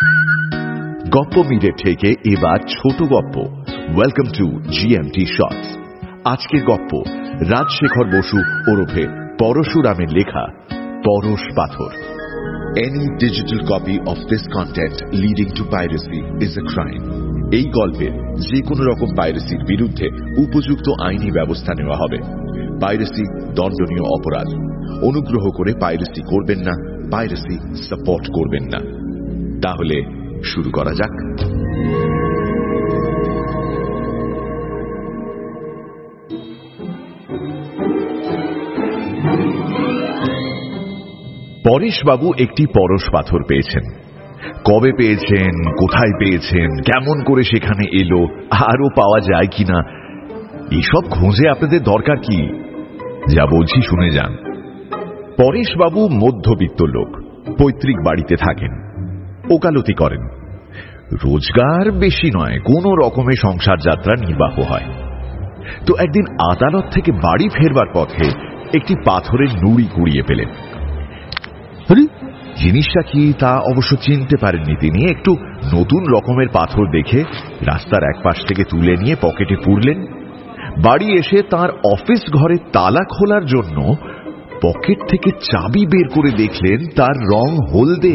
গপ্প মিলের থেকে এবার ছোট গপ্প। Welcome to GMT shorts. আজকের গপ্প রাজশেখর বসু ওরফে পরশুরামের লেখা পরশ পাথর। Any digital copy of this content leading to piracy is a crime. এই গল্পের যে কোনো রকম পাইরেসির বিরুদ্ধে উপযুক্ত আইনি ব্যবস্থা নেওয়া হবে। পাইরেসি দণ্ডনীয় অপরাধ। অনুগ্রহ করে পাইরেসি করবেন না, পাইরেসি সাপোর্ট করবেন না। তাহলে শুরু করা যাক। পরেশবাবু একটি পরশ পাথর পেয়েছেন। কবে পেয়েছেন, কোথায় পেয়েছেন, কেমন করে সেখানে এলো, আরো পাওয়া যায় কিনা, এসব খোঁজে আপনাদের দরকার কি? যা বলছি শুনে যান। পরেশবাবু মধ্যবিত্ত লোক, পৈতৃক বাড়িতে থাকেন, ওকালতি করেন। রোজগার বেশি নয়, কোন রকমে সংসার যাত্রা নির্বাহ হয়। তো একদিন আদালত থেকে বাড়ি ফেরবার পথে একটি পাথরের নুড়ি কুড়িয়ে পেলেন। জিনিসটা কি তা অবশ্য চিনতে পারেননি তিনি। একটু নতুন রকমের পাথর দেখে রাস্তার এক পাশ থেকে তুলে নিয়ে পকেটে পুরলেন। বাড়ি এসে তার অফিস ঘরে তালা খোলার জন্য পকেট থেকে চাবি বের করে দেখলেন তার রং হলদে।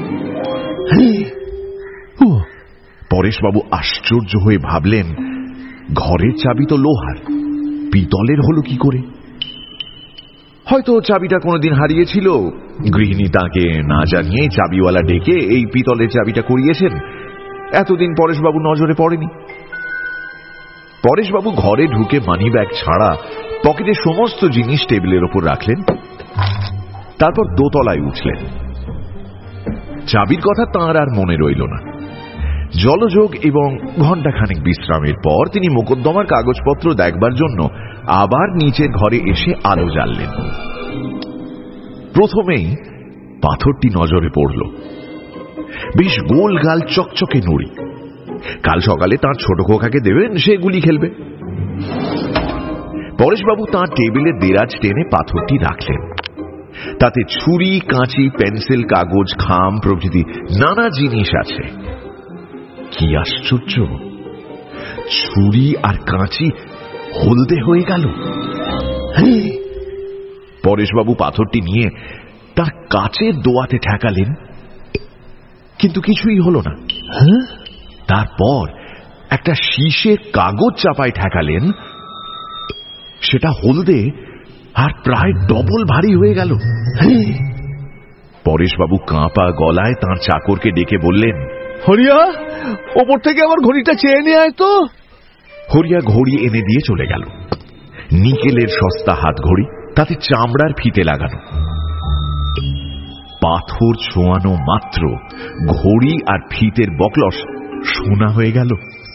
পরেশবাবু আশ্চর্য হয়ে ভাবলেন, ঘরের চাবি তো লোহার, পিতলের হলো কি করে? হয়তো চাবিটা কোনোদিন হারিয়েছিল, গৃহিণী তাকে না জানিয়ে চাবিওয়ালা ডেকে এই পিতলের চাবিটা করিয়েছেন। এতদিন পরেশবাবু নজরে পড়েনি। পরেশবাবু ঘরে ঢুকে মানিব্যাগ ছাড়া পকেটে সমস্ত জিনিস টেবিলের ওপর রাখলেন। তারপর দোতলায় উঠলেন। চাবির কথা তাঁর আর মনে রইল না। জলযোগ এবং ঘণ্টাখানেক বিশ্রামের পর তিনি মোকদ্দমার কাগজপত্র দেখবার জন্য আবার নিচের ঘরে এসে আলো জ্বাললেন। প্রথমেই পাথরটি নজরে পড়ল। বেশ গোল গাল, চকচকে নুড়ি। কাল সকালে তাঁর ছোট খোকাকে দেবেন, সে গুলি খেলবে। পরেশবাবু তাঁর টেবিলে দেরাজ টেনে পাথরটি রাখলেন। তাতে ছুরি, কাঁচি, পেন্সিল, কাগজ, খাম প্রভৃতি নানা জিনিস আছে। কি আশ্চর্য, ছুরি আর কাঁচি হলদে হয়ে গেল। পরেশবাবু পাথরটি নিয়ে তার কাচের দোয়াতে ঠেকালেন, কিন্তু কিছুই হলো না। তারপর একটা শীষের কাগজ চাপায় ঠেকালেন, সেটা হলদে আর প্রায় ডবল ভারী হয়ে গেল। পরেশবাবু কাঁপা গলায় তাঁর চাকরকে ডেকে বললেন, হরিয়া, ওপর থেকে আমার ঘড়িটা চেয়ে নিয়ে আয় তো। হরিয়া ঘড়ি এনে দিয়ে চলে গেল। নিকেলের সস্তা হাত ঘড়ি, তাতে চামড়ার ফিতে লাগানো। পাথর ছোঁয়ানো মাত্র ঘড়ি আর ফিতের বকলস সোনা হয়ে গেল।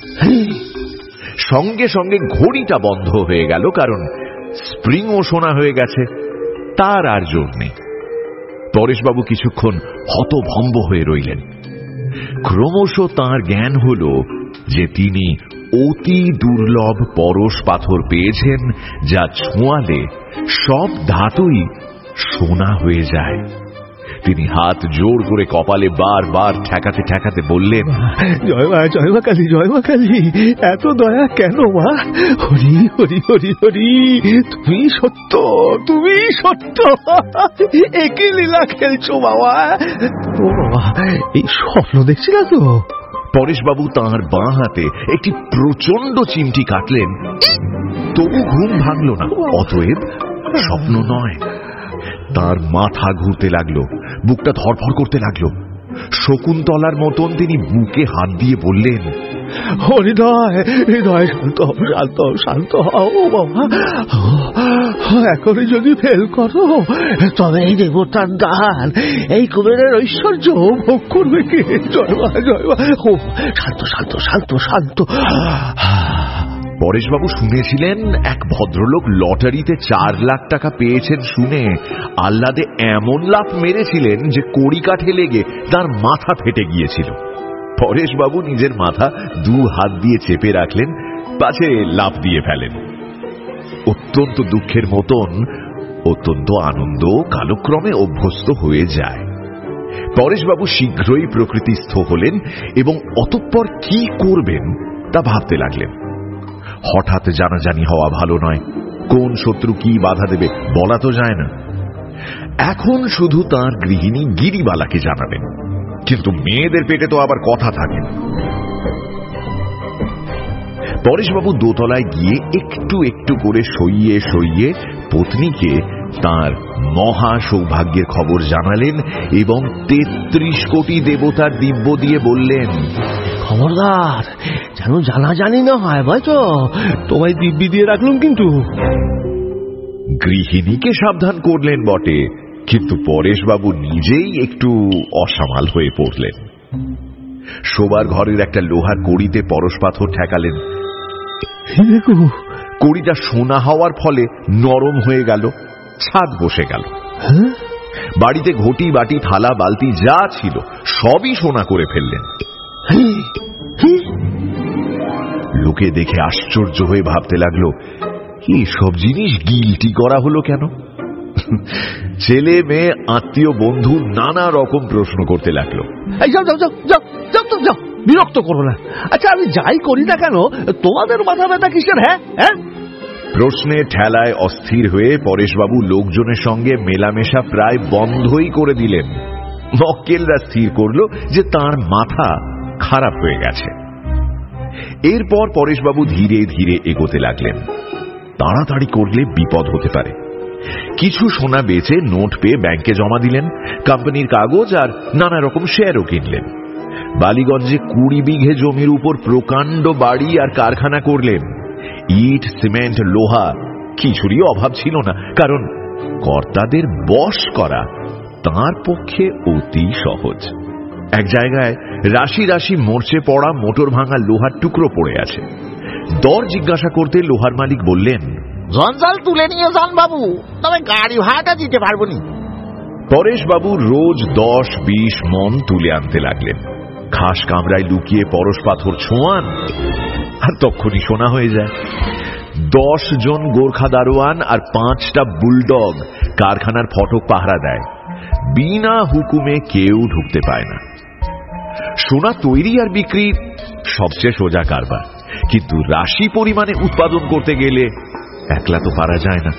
সঙ্গে সঙ্গে ঘড়িটা বন্ধ হয়ে গেল, কারণ স্প্রিংও সোনা হয়ে গেছে। তার আর জোর নেই। পরেশবাবু কিছুক্ষণ হতভম্ব হয়ে রইলেন। ক্রমশ তাঁর জ্ঞান হল যে তিনি অতি দুর্লভ পরশ পাথর পেয়েছেন, যা ছোঁয়ালে সব ধাতুই সোনা হয়ে যায়। তিনি হাত জোর করে কপালে বারবার ঠেকাতে ঠেকাতে বললেন, জয় মা, জয় মা কালী, জয় মা কালী, এত দয়া কেন মা? হরি হরি হরি হরি, তুমি সত্য, তুমি সত্য, একই লীলা খেলছো বাবা। ও বাবা, এই স্বপ্ন দেখছি না তো? পরেশবাবু তাঁর বাঁ হাতে একটি প্রচন্ড চিমটি কাটলেন, তবু ঘুম ভাঙল না। অতএব স্বপ্ন নয়। তার মাথা ঘুরতে লাগলো, বুকটা ধরফর করতে লাগলো। শকুন্তলার মতন তিনি বুকে হাত দিয়ে বললেন, হৃদয় হৃদয়, শান্ত হও, শান্ত হও, শান্ত হও বাবা। এখনই যদি ফেল করো তবে এই দেবতার দান, এই কুবেরের ঐশ্বর্য ভোগ করবে কে? জয় মা, জয় মা। শান্ত শান্ত শান্ত শান্ত। পরেশবাবু শুনেছিলেন এক ভদ্রলোক লটারিতে 4 লাখ টাকা পেয়েছেন শুনে আহ্লাদে এমন লাফ মেরেছিলেন যে কড়ি কাঠে লেগে তার মাথা ফেটে গিয়েছিল। পরেশবাবু নিজের মাথা 2 হাত দিয়ে চেপে রাখলেন, পাছে লাফ দিয়ে ফেলেন। অত্যন্ত দুঃখের মতন অত্যন্ত আনন্দ কালক্রমে অভ্যস্ত হয়ে যায়। পরেশবাবু শীঘ্রই প্রকৃতিস্থ হলেন এবং অতঃপর কি করবেন তা ভাবতে লাগলেন। হঠাৎ জানাজানি হওয়া ভালো নয়, কোন শত্রু কি বাধা দেবে বলা তো যায় না। এখন শুধু তার গৃহিণী গিরিবালাকে জানাবেন, কিন্তু মেয়েদের পেটে তো আবার কথা থাকে। পরেশবাবু দোতলায় গিয়ে একটু একটু করে সইয়ে সইয়ে পত্নীকে তার মহা সৌভাগ্যের খবর জানালেন এবং ৩৩ কোটি দেবতার দিব্য দিয়ে বললেন, খবরদার যেন জানাজানি না হয়, বুঝছো? তোমায় দিব্যি দিয়ে রাখলাম কিন্তু। গৃহিণীকে সাবধান করলেন বটে, কিন্তু পরেশবাবু নিজেই একটু অসামাল হয়ে পড়লেন। শোবার ঘরের একটা লোহার কড়িতে পরশ পাথর ঠেকালেন। কড়িটা সোনা হওয়ার ফলে নরম হয়ে গেল, ছাদ বসে গেল। বাড়িতে ঘটি বাটি থালা বালতি যা ছিল সবই সোনা করে ফেললেন। লোকে দেখে আশ্চর্য হয়ে ভাবতে লাগলো, এসব জিনিস গিলটি করা হলো কেন? ছেলে মেয়ে আত্মীয় বন্ধু নানা রকম প্রশ্ন করতে লাগলো। বিরক্ত করো না। আচ্ছা, আমি যাই করি না কেন, তোমাদের মাথা ব্যথা কিসের? হ্যাঁ হ্যাঁ। প্রশ্নে ঠেলায় অস্থির হয়ে পরেশবাবু লোকজনের সঙ্গে মেলামেশা প্রায় বন্ধই করে দিলেন। মক্কেলরা স্থির করল যে তার মাথা খারাপ হয়ে গেছে। এরপর পরেশবাবু ধীরে ধীরে এগোতে লাগলেন। তাড়াতাড়ি করলে বিপদ হতে পারে। কিছু সোনা বেচে নোট পেয়ে ব্যাংকে জমা দিলেন, কোম্পানির কাগজ আর নানা রকম শেয়ারও কিনলেন। বালিগঞ্জে 20 বিঘে জমির উপর প্রকাণ্ড বাড়ি আর কারখানা করলেন। ইট, সিমেন্ট, লোহা কিছুরই অভাব ছিল না, কারণ কর্তাদের বশ করা তাঁর পক্ষে অতি সহজ। এক জায়গায় রাশি রাশি মরচে পড়া মোটর ভাঙা লোহার টুকরো পড়ে আছে। দর জিজ্ঞাসা করতে লোহার মালিক বললেন, জঞ্জাল তুলে নিয়ে যান বাবু, তবে গাড়ি ভাড়াটা দিতে পারবো নি। পরেশবাবু রোজ 10-20 মন তুলে আনতে লাগলেন। খাস কামরায় লুকিয়ে পরশ পাথর ছোঁয়ান আর তখনই সোনা হয়ে যায়। 10 জন গোর্খা দারোয়ান আর 5টা বুলডগ কারখানার ফটক পাহারা দেয়। বিনা হুকুমে কেউ ঢুকতে পায় না। সোনা তৈরি আর বিক্রি সবচেয়ে সোজা কারবার, কিন্তু রাশি পরিমাণে উৎপাদন করতে গেলে একলা তো পারা যায় না।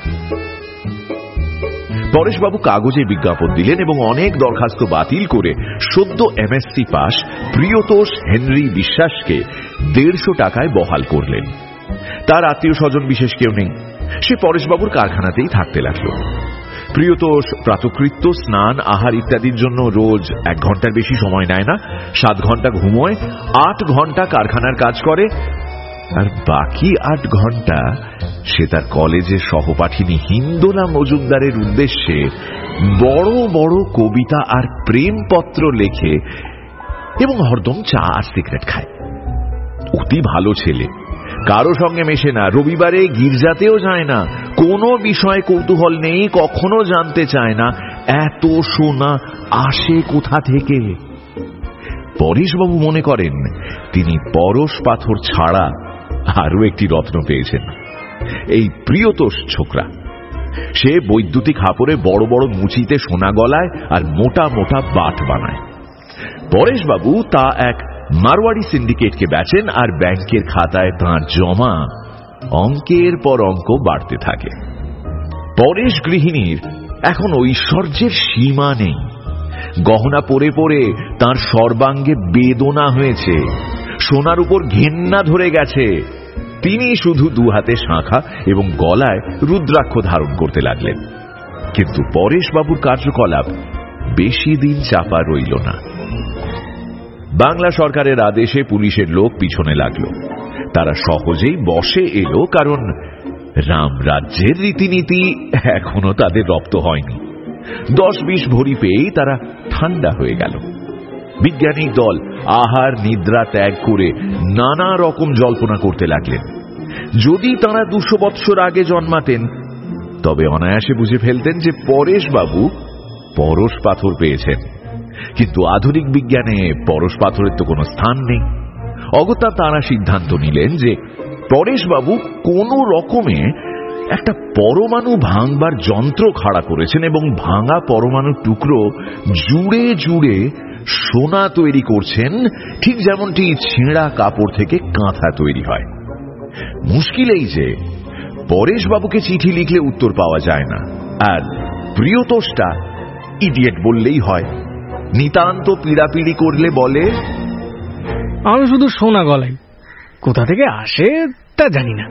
পরেশবাবু কাগজে বিজ্ঞাপন দিলেন এবং অনেক দরখাস্ত বাতিল করে সদ্য এমএসসি পাস প্রিয়তোষ হেনরি বিশ্বাসকে 150 টাকায় বহাল করলেন। তার আত্মীয় স্বজন বিশেষ কেউ নেই, সে পরেশবাবুর কারখানাতেই থাকতে লাগলো। প্রিয়তোষ প্রাতকৃত্য, স্নান, আহার ইত্যাদির জন্য রোজ 1 ঘন্টার বেশি সময় নেয় না। 7 ঘন্টা ঘুমোয়, 8 ঘন্টা কারখানার কাজ করে, আর বাকি 8 ঘন্টা সে তার কলেজের সহপাঠিনী হিন্দোলা মজুমদারের উদ্দেশ্যে বড় বড় কবিতা আর প্রেমপত্র লেখে এবং হরদম চা আর সিগারেট খায়। অতি ভালো ছেলে, কারো সঙ্গে মেশে না, রবিবারে গির্জাতেও যায় না, কোনো বিষয়ে কৌতূহল নেই, কখনো জানতে চায় না এত সোনা আসে কোথা থেকে। পরেশবাবু মনে করেন তিনি পরশ পাথর ছাড়া আরো একটি রত্ন পেয়েছেন, এই প্রিয়তোষ ছোকরা। সে বৈদ্যুতিক হাপড়ে বড় বড় মুচিতে সোনা গলায় আর মোটা মোটা বাট বানায়। পরেশবাবু তা এক মারওয়াড়ি সিন্ডিকেটকে বেচেন আর ব্যাংকের খাতায় তাঁর জমা অঙ্কের পর অঙ্ক বাড়তে থাকে। পরেশ গৃহিণীর এখন ঐশ্বর্যের সীমা নেই। গহনা পরে পরে তাঁর সর্বাঙ্গে বেদনা হয়েছে, সোনার উপর ঘেন্না ধরে গেছে। তিনি শুধু 2 হাতে শাঁখা এবং গলায় রুদ্রাক্ষ ধারণ করতে লাগলেন। কিন্তু পরেশবাবুর কার্যকলাপ বেশি দিন চাপা রইল না। বাংলা সরকারের আদেশে পুলিশের লোক পিছনে লাগলো। তারা সহজেই বশে এলো, কারণ রামরাজ্যের রীতিনীতি এখনো তাদের রপ্ত হয়নি। 10-20 ভরি পেয়েই তারা ঠান্ডা হয়ে গেল। বিজ্ঞানিক দল আহার নিদ্রা ত্যাগ করে নানা রকম জল্পনা করতে লাগলেন। যদি তাঁরা 200 বৎসর আগে জন্মাতেন তবে অনায়াসে বুঝে ফেলতেন যে পরেশবাবু পরশ পাথর পেয়েছেন। কিন্তু আধুনিক বিজ্ঞানে পরশ পাথরের তো কোনো স্থান নেই। অগত্যা তাঁরা সিদ্ধান্ত নিলেন যে পরেশবাবু কোনো রকমে একটা পরমাণু ভাঙবার যন্ত্র খাড়া করেছেন এবং ভাঙা পরমাণু টুকরো জুড়ে জুড়ে সোনা তৈরি করছেন, ঠিক যেমনটি ছেঁড়া কাপড় থেকে কাঁথা তৈরি হয়। মুশকিল এই যে পরেশবাবুকে চিঠি লিখলে উত্তর পাওয়া যায় না, আর প্রিয়তোষটা ইডিয়েট বললেই হয়। নিতান্ত পীড়াপিড়ি করলে বলে, আমি শুধু সোনা গলাই, কোথা থেকে আসে তা জানি না।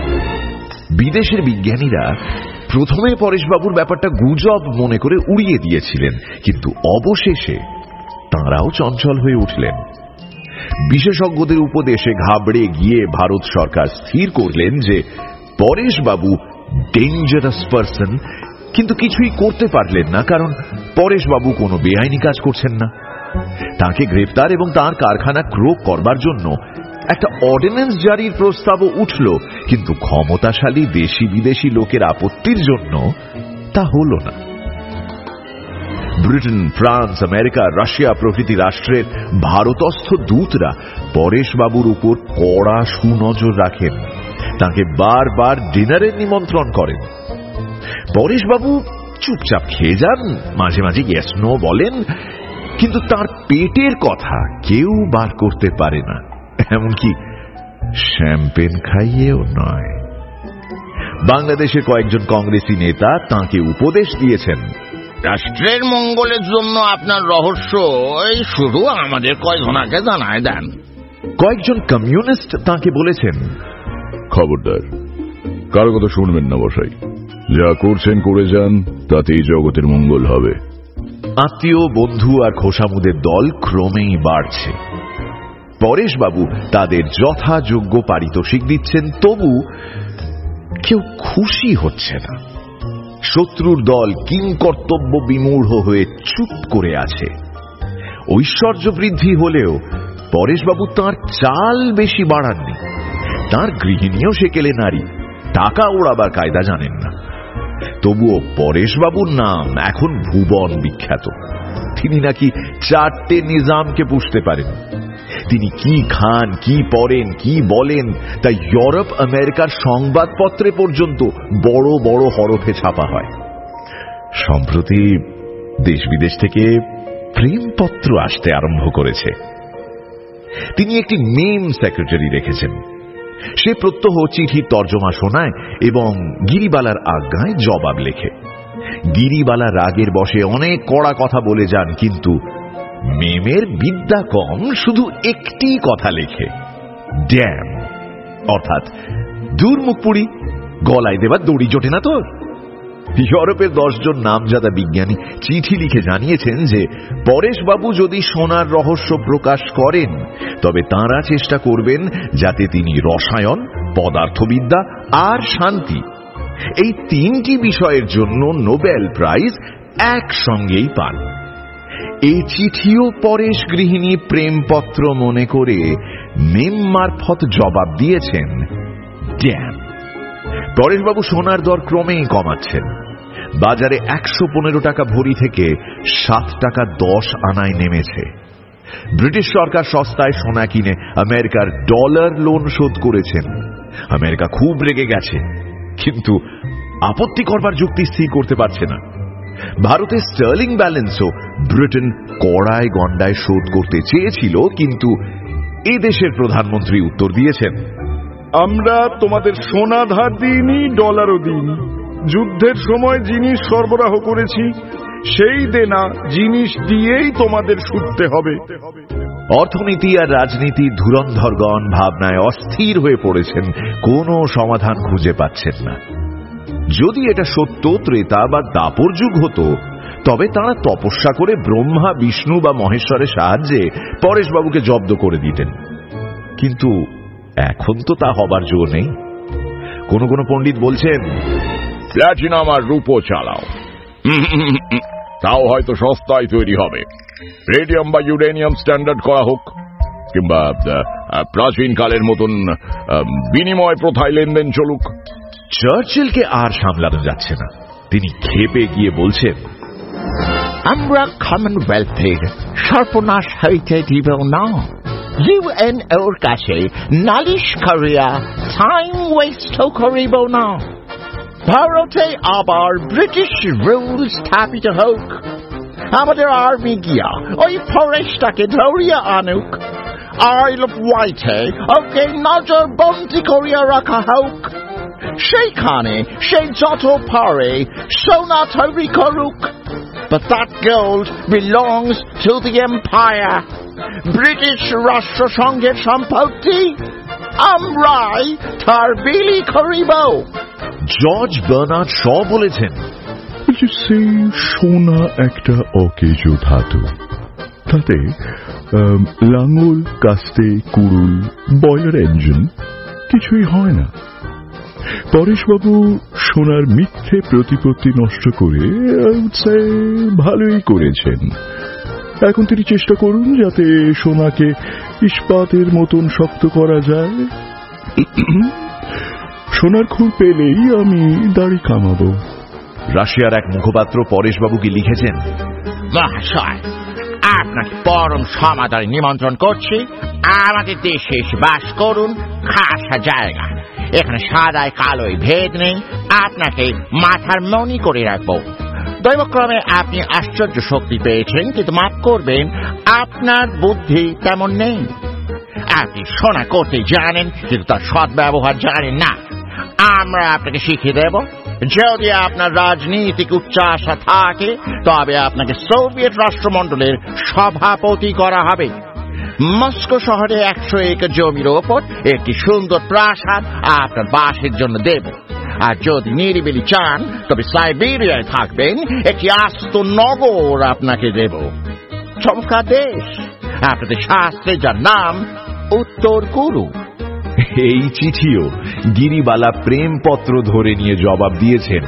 বিদেশের বিজ্ঞানীরা প্রথমে পরেশবাবুর ব্যাপারটা গুজব মনে করে উড়িয়ে দিয়েছিলেন, কিন্তু অবশেষে তাঁরাও চঞ্চল হয়ে উঠলেন। বিশেষজ্ঞদের উপদেশে ঘাবড়ে গিয়ে ভারত সরকার স্থির করলেন যে পরেশবাবু ডেঞ্জারাস পারসন, কিন্তু কিছুই করতে পারলেন না, কারণ পরেশবাবু কোনো বেআইনি কাজ করছেন না। তাকে গ্রেফতার এবং তার কারখানা ক্রোক করবার জন্য একটা অর্ডিন্যান্স জারির প্রস্তাবও উঠল, কিন্তু ক্ষমতাশালী দেশি বিদেশি লোকের আপত্তির জন্য তা হল না। ব্রিটেন, ফ্রান্স, আমেরিকা, রাশিয়া প্রভৃতি রাষ্ট্রের ভারতস্থ দূতরা পরেশবাবুর উপর কড়া সুনজর রাখেন, তাকে বারবার ডিনারের নিমন্ত্রণ করেন। পরেশবাবু চুপচাপ খেয়ে যান, মাঝে মাঝে ইয়েস নো বলেন, কিন্তু তার পেটের কথা কেউ বার করতে পারে না, এমনকি শ্যাম্পেন খাইয়েও নয়। বাংলাদেশে কয়েকজন কংগ্রেসি নেতা তাঁকে উপদেশ দিয়েছেন, রাষ্ট্রের মঙ্গলের জন্য আপনার রহস্য এই শুধু আমাদের কয়জনাকে জানায় দেন। কয়েকজন কমিউনিস্ট তাঁকে বলেছেন, খবরদার, কারো কথা শুনবেন না মশাই, যা করছেন করে যান, তাতেই জগতের মঙ্গল হবে। আত্মীয়, বন্ধু আর খোসামুদের দল ক্রমেই বাড়ছে। পরেশবাবু তাদের যথাযোগ্য পারিতোষিক দিচ্ছেন, তবু কেউ খুশি হচ্ছে না। শত্রুর দল কিংকর্তব্য বিমূঢ় হয়ে চুপ করে আছে। ঐশ্বর্য বৃদ্ধি হলেও পরেশবাবু তাঁর চাল বেশি বাড়াননি। তাঁর গৃহিণীও সেকেলে নারী, টাকা ওড়াবার কায়দা জানেন না। তবুও পরেশবাবুর নাম এখন ভুবন বিখ্যাত। তিনি নাকি 4টে নিজামকে পুষতে পারেন। তিনি কি খান, কি পরেন, কি বলেন তা ইউরোপ আমেরিকার সংবাদপত্রে পর্যন্ত বড় বড় হরফে ছাপা হয়। সম্প্রতি দেশ বিদেশ থেকে প্রেমপত্র আসতে আরম্ভ করেছে। তিনি একটি মেম সেক্রেটারি রেখেছেন। সে প্রত্যহ চিঠির তর্জমা শোনায় এবং গিরিবালার আজ্ঞায় জবাব লেখে। গিরিবালা রাগের বশে অনেক কড়া কথা বলে যান, কিন্তু মেমের বিদ্যা কম, শুধু একটি কথা লেখে, ড্যাম, অর্থাৎ দূর মুখ পুড়ি, গলায় দেবার দড়ি জোটে না তোর। ইউরোপের 10 জন নামজাদা বিজ্ঞানী চিঠি লিখে জানিয়েছেন যে পরেশবাবু যদি সোনার রহস্য প্রকাশ করেন, তবে তাঁরা চেষ্টা করবেন যাতে তিনি রসায়ন, পদার্থবিদ্যা আর শান্তি, এই 3টি বিষয়ের জন্য নোবেল প্রাইজ একসঙ্গেই পান। এই চিঠিও পরেশ গৃহিণী প্রেমপত্র মনে করে মেম মারফত জবাব দিয়েছেন, ড্যাম। পরেশবাবু সোনার দর ক্রমেই কমাচ্ছেন। বাজারে 115 টাকা ভরি থেকে 7 টাকা 10 আনায় নেমেছে। ব্রিটিশ সরকার সস্তায় সোনা কিনে আমেরিকার ডলার লোন শোধ করেছেন। আমেরিকা খুব রেগে গেছে, কিন্তু আপত্তি করবার যুক্তি স্থির করতে পারছে না। ভারতের স্টার্লিং ব্যালেন্সও ব্রিটেন কড়ায় গন্ডায় শোধ করতে চেয়েছিল, কিন্তু এ দেশের প্রধানমন্ত্রী উত্তর দিয়েছেন, আমরা তোমাদের সোনা ধার দিইনি, ডলারও দিইনি। যুদ্ধের সময় জিনিস সরবরাহ করেছি, সেই দেনা জিনিস দিয়েই তোমাদের শুধতে হবে। অর্থনীতি আর রাজনীতির ধুরন্ধরগণ ভাবনায় অস্থির হয়ে পড়েছেন, কোনো সমাধান খুঁজে পাচ্ছেন না। যদি এটা সত্য ত্রেতা বা দাপর যুগ হতো, তবে তাঁরা তপস্যা করে ব্রহ্মা, বিষ্ণু বা মহেশ্বরের সাহায্যে পরেশবাবুকে জব্দ করে দিতেন। কিন্তু এখন তো তা হবার জো নেই। কোন কোন পণ্ডিত বলছেন, প্ল্যাটিনাম আর রূপো চালাও, তাও হয়তো সস্তায় তৈরি হবে। রেডিয়াম বা ইউরেনিয়াম স্ট্যান্ডার্ড করা হোক, কিংবা প্রাচীন কালের মতন বিনিময় প্রথায় লেনদেন চলুক। চার্চিলকে আর সামলানো যাচ্ছে না। তিনি ক্ষেপে গিয়ে বলছেন, আমরা কমনওয়েলথের সর্বনাশ হইতে দিব না। ইউএনওর কাছে নালিশ করিয়া টাইম ওয়েস্ট করিব না। ভারতে আবার ব্রিটিশ রুল স্থাপিত হোক, আমাদের আর্মি গিয়া ওই ফরেস্টটাকে ধরিয়া আনুক, আইল অফ হোয়াইটে ওকে নজরবন্দি করিয়া রাখা হোক, সেইখানে সে যত পারে সোনা তৈরি করুক। But that gold belongs to the empire. British রাষ্ট্রসংঘের সম্পত্তি, আমরাই তার বিলি করিব। জর্জ বার্নার্ড শ বলেছেন, সেই সোনা একটা অকেজ ধাতু, তাতে লাঙল, কাস্তে, কুড়ুল, বয়লার ইঞ্জিন কিছুই হয় না। পরেশবাবু সোনার মিথ্যে প্রতিপত্তি নষ্ট করে ভালোই করেছেন। এখন তিনি চেষ্টা করুন যাতে সোনাকে ইস্পাতের মতন শক্ত করা যায়। সোনার খুর পেলেই আমি দাড়ি কামাবো। রাশিয়ার এক মুখপাত্র পরেশবাবুকে লিখেছেন, মহাশয়, আপনাকে পরম সমাদরে নিমন্ত্রণ করছি। আমাদের দেশে এসে বাস করুন, খাসা জায়গা, এখানে সাদায় কালোয় ভেদ নেই, আপনাকে মাথার মনি করে রাখবো। দৈবক্রমে আপনি আশ্চর্য শক্তি পেয়েছেন, কিন্তু মাফ করবেন, আপনার বুদ্ধি তেমন নেই। আপনি সোনা করতে জানেন, কিন্তু তার সদ্ব্যবহার জানেন না। আমরা আপনাকে শিখিয়ে দেব। যদি আপনার রাজনীতিক উচ্চাশা থাকে, তবে আপনাকে সোভিয়েত রাষ্ট্রমণ্ডলের সভাপতি করা হবে। মস্কো শহরে 100 একর জমির ওপর একটি সুন্দর প্রাসাদ আপনার বাসের জন্য দেব। আর যদি নিরিবিলি চান, তবে সাইবেরিয়ায় থাকবেন, একটি আস্ত নগর আপনাকে দেব। চমৎকার দেশ, আপনাদের শাস্ত্রে যার নাম উত্তর কুরু। এই চিঠিও গিরিবালা প্রেমপত্র ধরে নিয়ে জবাব দিয়েছেন,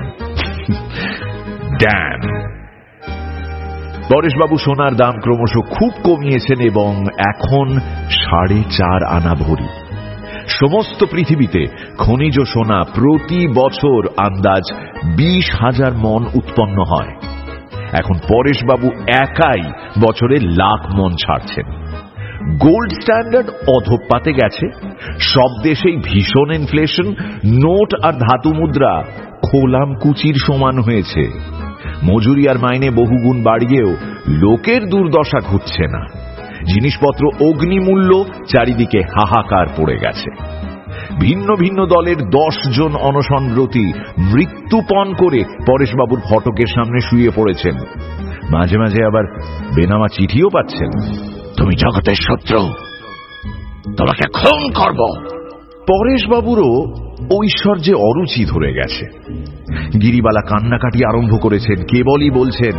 ড্যাম। পরেশবাবু সোনার দাম ক্রমশ খুব কমিয়েছেন এবং এখন 4.5 আনা ভরি। সমস্ত পৃথিবীতে খনিজ সোনা প্রতি বছর আন্দাজ 20,000 মণ উৎপন্ন হয়। এখন পরেশবাবু একাই বছরে লাখ মণ ছাড়ছেন। গোল্ড স্ট্যান্ডার্ড অধঃপাতে গেছে। সব দেশেই ভীষণ ইনফ্লেশন, নোট আর ধাতু মুদ্রা খোলাম কুচির সমান হয়েছে। মজুরি আর মাইনে বহুগুণ বাড়িয়েও লোকের দুর্দশা ঘুরছে না। জিনিসপত্র অগ্নিমূল্য, চারিদিকে হাহাকার পড়ে গেছে। ভিন্ন ভিন্ন দলের 10 জন অনশনব্রতী মৃত্যুপণ করে পরেশবাবুর ফটকের সামনে শুয়ে পড়েছেন। মাঝে মাঝে আবার বেনামা চিঠিও পাচ্ছেন, তুমি জগতের শত্রু, তোমাকে খুন করব। পরেশবাবুরও ঐশ্বর্যে অরুচি ধরে গেছে। গিরিবালা কান্নাকাটি আরম্ভ করেছেন, কেবলই বলছেন,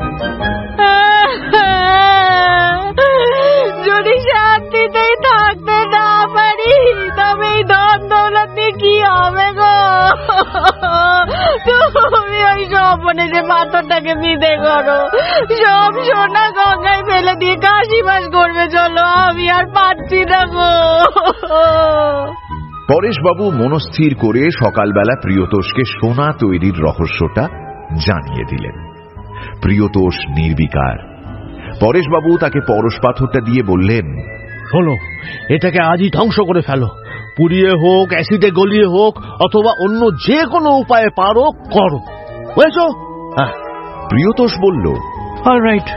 যদি শান্তিতেই থাকতে না পারি, তবে এই ধন দৌলত নিয়ে কি হবে গো? তুমি ওই স্বপনে যে পাথরটাকে বিদে করো, সব সোনা গঙ্গায় ফেলে দিয়ে কাশি বাস করবে। চলো, আমি আর পাচ্ছি না গো। পরেশবাবু মনস্থির করে সকালবেলা প্রিয়তোষকে সোনা তৈরির রহস্যটা জানিয়ে দিলেন। প্রিয়তোষ নির্বিকার। পরেশবাবু তাকে পরশ পাথরটা দিয়ে বললেন, শোনো, এটাকে আজই ধ্বংস করে ফেলো। পুড়িয়ে হোক, অ্যাসিডে গলিয়ে হোক, অথবা অন্য যে কোনো উপায়ে পারো করো, বুঝেছো? প্রিয়তোষ বলল, অলরাইট।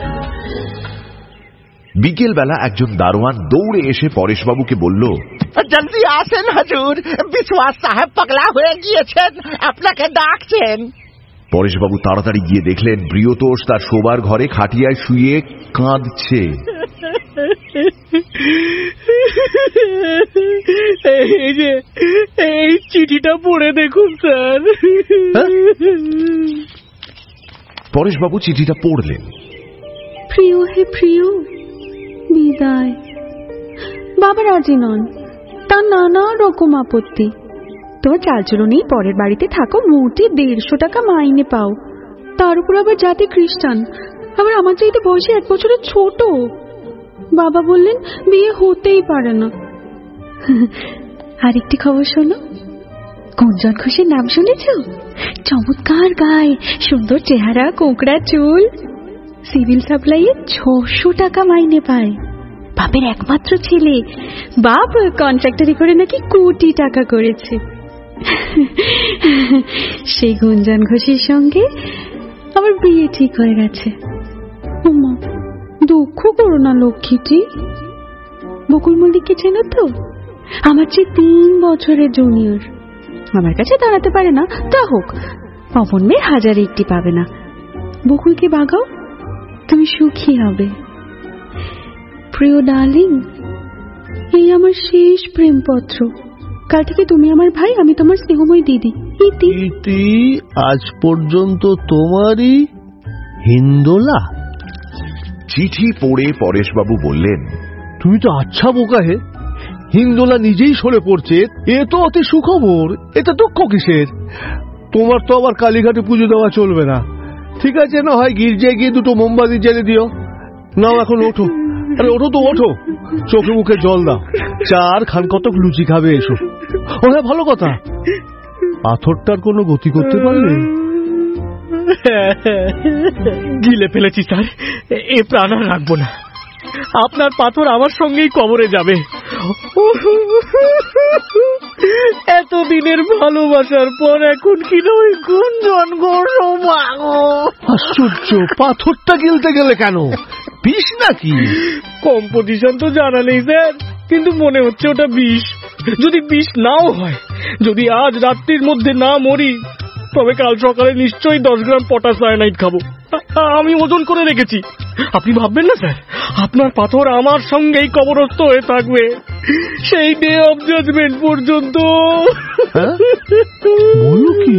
বিকেলবেলা একজন দারোয়ান দৌড়ে এসে পরেশবাবুকে বলল, জলদি আসেন হুজুর, বিশ্বাস সাহেব পাগলা হয়ে গিয়েছেন, আপনাকে ডাকছেন। পরেশবাবু তাড়াতাড়ি গিয়ে দেখলেন প্রিয়তোষ তার শোবার ঘরে খাটিয়ায় শুয়ে কাঁদছে। এই চিঠিটা পড়ে দেখুন স্যার। পরেশবাবু চিঠিটা পড়লেন। প্রিয় হে প্রিয়, বিদায়। বাবা রাজি নন, তার নানা রকম আপত্তি। তোমার চালচলনেই পরের বাড়িতে থাকো, মোটে 150 টাকা মাইনে পাও, তার উপর আবার জাতি খ্রিস্টান, আবার আমার চাইতে বয়সে 1 বছরের ছোট। বাবা বললেন বিয়ে হতেই পারে না। আরেকটি খবর শোনো, কুঞ্জন ঘোষের নাম শুনেছ? চমৎকার গায়ে, সুন্দর চেহারা, কোঁকড়া চুল, সিভিল সাপ্লাইয়ে 600 টাকা মাইনে পায়। বাপের একমাত্র ছেলে, বাপ কন্ট্রাক্টরি করে নাকি কোটি টাকা করেছে। সেই গুঞ্জন ঘোষের সঙ্গে আমার বিয়ে ঠিক হয়ে গেছে। ওমা, দুঃখ করো না লক্ষ্মীটি। বকুল মল্লিককে চেনো তো? আমার চেয়ে 3 বছরের জুনিয়র। আমার কাছে দাঁড়াতে পারে না, তা হোক, পবন মেয়ে 1001টি পাবে না। বকুলকে বাগাও, তুমি সুখী হবে। প্রিয় ডার্লিং, এই আমার শেষ প্রেমপত্র। কাল থেকে তুমি আমার ভাই, আমি তোমার স্নেহময় দিদি ইতি। ইতি আজ পর্যন্ত তোমারই, হিন্দোলা। চিঠি পড়ে পরেশবাবু বললেন, তুমি তো আচ্ছা বোকা হে, হিন্দোলা নিজেই সরে পড়ছে, এ তো অতি সুখবর, এটা দুঃখ কিসের? তোমার তো আবার কালীঘাটে পুজো দেওয়া চলবে না। ঠিক আছে, না হয় গির্জায় গিয়ে 2টো মোমবাতি জ্বেলে দিও। নাও এখন ওঠো, আরে ওঠো তো ওঠো, চোখে মুখে জল দাও, চার খান কতক লুচি খাবে এসো। ও হ্যাঁ, ভালো কথা, পাথরটার কোনো গতি করতে পারলে? গিলে ফেলেছি স্যার, এ প্রাণ আর রাখবো না। আপনার পাথর আমার সঙ্গেই কবরে যাবে। এতদিনের ভালোবাসার পর এখন কি নয় গুঞ্জন ঘোষ। আশ্চর্য, পাথরটা গিলতে গেলে কেন? বিষ নাকি? কম্পোজিশন তো জানা নেই স্যার, কিন্তু মনে হচ্ছে ওটা বিষ। যদি বিষ নাও হয়, যদি আজ রাত্রির মধ্যে না মরি, তবে কাল সকালে নিশ্চয়ই 10 গ্রাম পটাশ সায়ানাইড খাবো। আমি ওজন করে রেখেছি। আপনি ভাববেন না স্যার, আপনার পাথর আমার সঙ্গেই কবরস্থ হয়ে থাকবে সেই ডে অফ জাজমেন্ট পর্যন্ত। বলো কি?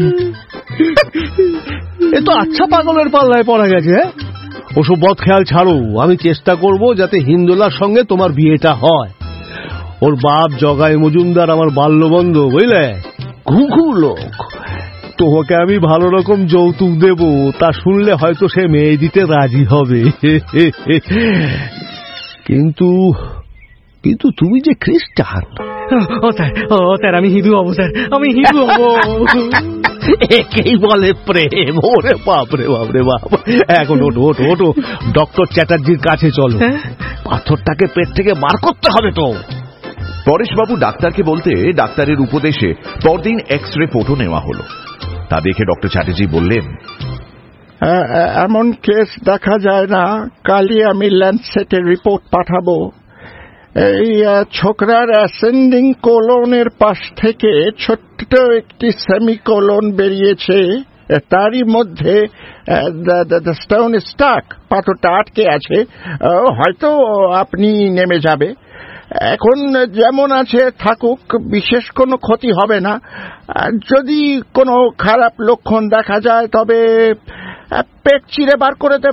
এ তো আচ্ছা পাগলের পাল্লায় পড়া গেছে। ওসব বদ খেয়াল ছাড়ো, আমি চেষ্টা করব যাতে হিন্দোলার সঙ্গে তোমার বিয়েটা হয়। ওর বাপ জগাই মজুমদার আমার বাল্যবন্ধু, বুঝলে, ঘুঘু লোক। তোমাকে আমি ভালো রকম যৌতুক দেব, তা শুনলে হয়তো সে মেয়ে দিতে রাজি হবে। কিন্তু কিন্তু তুমি যে খ্রিস্টান। ও স্যার, আমি হিন্দু হব স্যার, আমি হিন্দু হব। একেই বলে প্রেম। ওরে বাপরে বাপরে বাপ। এখন ওঠো ওঠো ওঠো, ডক্টর চ্যাটার্জির কাছে চলো। পাথরটাকে পেট থেকে বার করতে হবে তো। পরেশবাবু ডাক্তারকে বলতে ডাক্তারের উপদেশে পরদিন এক্স-রে ফটো নেওয়া হলো। তা দেখে ডক্টর চ্যাটার্জি বললেন, এমন কেস দেখা যায় না, কালই আমি ল্যান্ডসেটের রিপোর্ট পাঠাবো। এই ছোকরার অ্যাসেন্ডিং কোলনের পাশ থেকে ছোট্ট একটি সেমিকোলন বেরিয়েছে, তারই মধ্যে দ্য স্টোন স্টাক, পাথরটা আটকে আছে। হয়তো আপনি নেমে যাবে। এখন যেমন আছে থাকুক, বিশেষ কোনো ক্ষতি হবে না। যদি কোনো খারাপ লক্ষণ দেখা যায় তবে পেট চিরে বার করে দেব।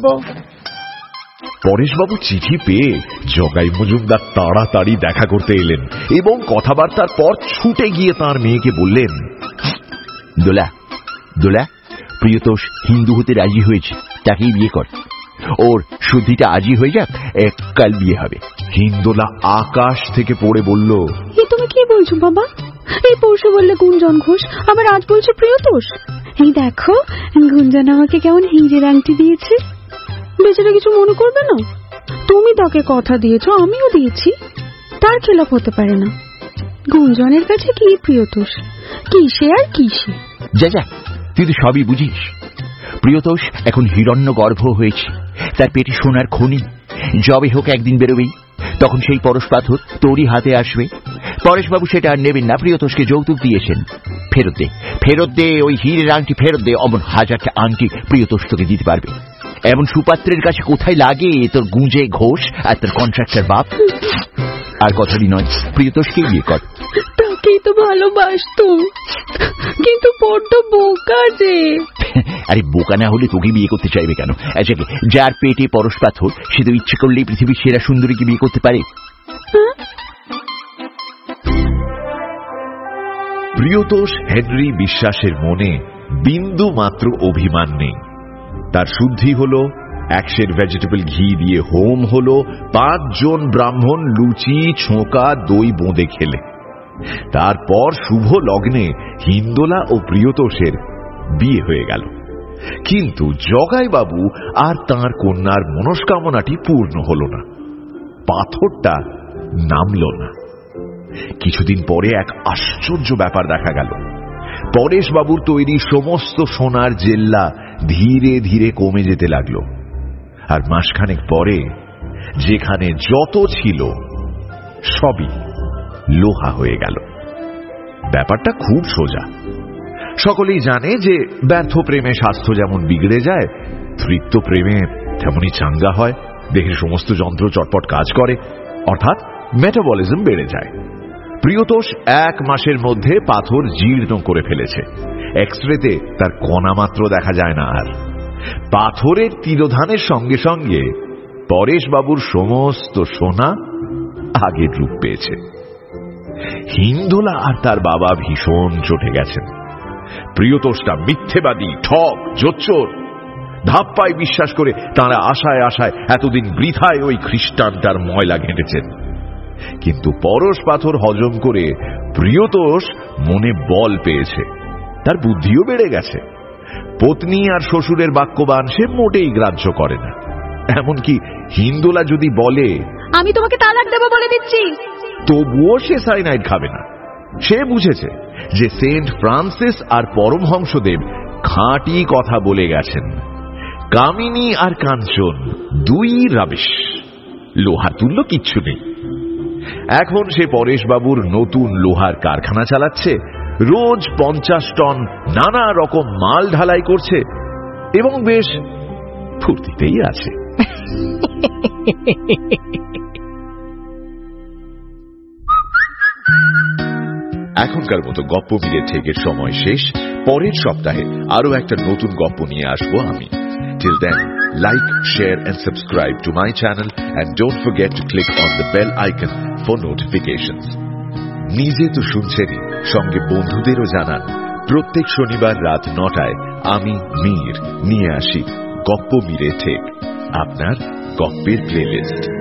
পরেশবাবু চিঠি পেয়ে জগাই মজুমদার তাড়াতাড়ি দেখা করতে এলেন এবং কথাবার্তার পর ছুটে গিয়ে তার মেয়েকে বললেন, দোলা দোলা, প্রিয়তোষ হিন্দু হতে রাজি হয়েছে, তাকেই বিয়ে কর। ওর শুদ্ধিটা আজই হয়ে যাক, কাল বিয়ে হবে। হিন্দোলা আকাশ থেকে পড়ে বলল, এ তুমি কি বলছো বাবা? এই পরশু বললে গুঞ্জন ঘোষ, আবার আজ বলছো প্রিয়তোষ। এই দেখো, গুঞ্জন আমাকে কেমন হিঞ্জির আংটি দিয়েছে। বেচারা কিছু মনে করবে না। তুমি তাকে কথা দিয়েছো, আমিও দিয়েছি, তার খেলাপ হতে পারে না। গুঞ্জনের কাছে কি প্রিয়তোষ, কিসে আর কিসে। যা যা, তুই তো সবই বুঝিস। প্রিয়তোষ এখন হিরণ্য গর্ভ হয়েছে, তার পেটে সোনার খনি। যবে হোক একদিন বেরোবেই, তখন সেই পরশ পাথর তোরই হাতে আসবে। পরেশবাবু সেটা আর নেবেন না, প্রিয়তোষকে যৌতুক দিয়েছেন। ফেরত দে, ফেরত দে, ওই হীরের আংটি ফেরত দে। অমন 1000টা আংটি প্রিয়তোষ তোকে দিতে পারবে। এমন সুপাত্রের কাছে কোথায় লাগে তোর গুঞ্জে ঘোষ আর তোর কন্ট্রাক্টর বাপ। আর কথাটি নয়, প্রিয়তোষকে বিয়ে কর। তাকেই তো ভালোবাসতুম, কিন্তু বড্ড বোকা যে। আরে বোকা না হলে তোকে বিয়ে করতে চাইবে কেন? আচ্ছা, যার পেটে পরশ পাথর সে তো ইচ্ছে করলেই পৃথিবীর সেরা সুন্দরীকে বিয়ে করতে পারে। প্রিয়তোষ হেনরি বিশ্বাসের মনে বিন্দু মাত্র অভিমান নেই। তার শুদ্ধি হলো, 100 ভেজিটেবল ঘি দিয়ে হোম হলো, 5 জন ব্রাহ্মণ লুচি ছোঁকা দই বোঁদে খেলে। তারপর শুভ লগ্নে হিন্দোলা ও প্রিয়তোষের বিয়ে হয়ে গেল। কিন্তু জগাইবাবু আর তাঁর কন্যার মনস্কামনাটি পূর্ণ হল না। পাথরটা নামল না। কিছুদিন পরে এক আশ্চর্য ব্যাপার দেখা গেল। পরেশবাবুর তৈরি সমস্ত সোনার জেল্লা ধীরে ধীরে কমে যেতে লাগলো, আর মাসখানেক পরে যেখানে যত ছিল সবই লোহা হয়ে গেল। ব্যাপারটা খুব সোজা। সকলেই জানে যে ব্যর্থ প্রেমে স্বাস্থ্য যেমন বিগড়ে যায়, তৃপ্ত প্রেমে তেমনই চাঙ্গা হয়, দেহের সমস্ত যন্ত্র চটপট কাজ করে, অর্থাৎ মেটাবলিজম বেড়ে যায়। প্রিয়তোষ 1 মাসের মধ্যে পাথর জীর্ণ করে ফেলেছে। এক্সরেতে তার কণা মাত্র দেখা যায় না আর। পাথরের তিরোধানের সঙ্গে সঙ্গে পরেশবাবুর সমস্ত সোনা আগের রূপ পেয়েছে। হিন্দোলা আর তার বাবা ভীষণ চটে গেছেন। প্রিয়তোষটা মিথ্যেবাদী, ঠক, জোচ্চোর। ধাপ্পায় বিশ্বাস করে তাঁরা আশায় আশায় এতদিন বৃথায় ওই খ্রিস্টানটার ময়লা ঘেঁটেছেন। কিন্তু পরশ পাথর হজম করে প্রিয়তোষ মনে বল পেয়েছে, তার বুদ্ধিও বেড়ে গেছে। পত্নী আর শ্বশুরের বাক্যবান সে মোটেই গ্রাহ্য করে না। এমনকি হিন্দোলা যদি বলে, আমি তোমাকে তালাক দেব বলে দিচ্ছি, তবুও সে সাইনাইড খাবে না। সে বুঝেছে যে সেন্ট ফ্রান্সিস আর পরমহংসদেব খাঁটি কথা বলে গেছেন। কামিনী আর কাঞ্চন দুই রাবিশ, লোহার তুল্য কিচ্ছু নেই। এখন সে পরেশবাবুর নতুন লোহার কারখানা চালাচ্ছে, রোজ 50 টন নানা রকম মাল ঢালাই করছে এবং বেশ ফুর্তিতেই আছে। এখনকার মতো গপ্প মিলে ঠেকের সময় শেষ। পরের সপ্তাহে আরো একটা নতুন গপ্প নিয়ে আসবো আমি। Till then, like, share and subscribe to my channel and don't forget to click on the bell icon for notifications. নিজে তো শুনছেনই, সঙ্গে বন্ধুদেরও জানান। প্রত্যেক শনিবার রাত 9টায় আমি মীর নিয়ে আসি গপ্প মিলে ঠেক, আপনার গপ্পের প্লেলিস্ট।